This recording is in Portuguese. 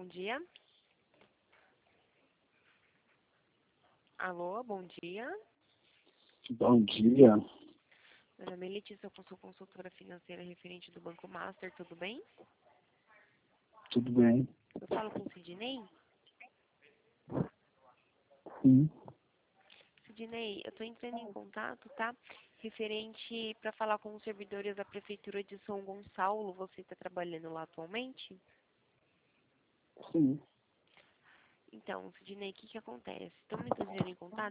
dia. Alô, bom dia. Bom dia, Meu nome é Letícia, eu sou consultora financeira referente do Banco Master, tudo bem? tudo bem? Eu falo com o Sidney. Sim, Sidney, eu estou entrando em contato, tá? Referente para falar com os servidores da Prefeitura de São Gonçalo, você está trabalhando lá atualmente? sim. Então, Sidney, o que acontece? Estamos entrando em contato